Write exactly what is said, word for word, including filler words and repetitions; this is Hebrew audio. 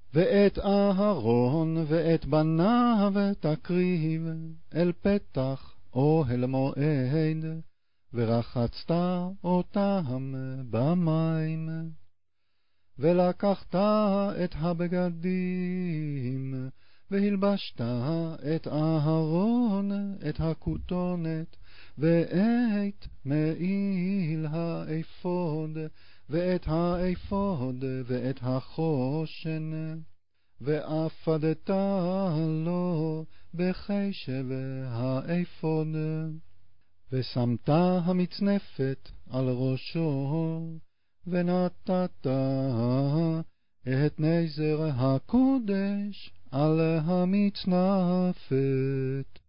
ואת אהרון ואת בניו תקריב אל פתח אוהל מועד, ורחצת אותם במים. ולקחת את הבגדים, והלבשת את אהרון את הכותונת, ואת מעיל האפוד, ואת האפוד, ואת החושן, ואפדת לו בחשב האפוד. ושמת המצנפת על ראשו, ונתת את נזר הקודש על המצנפת.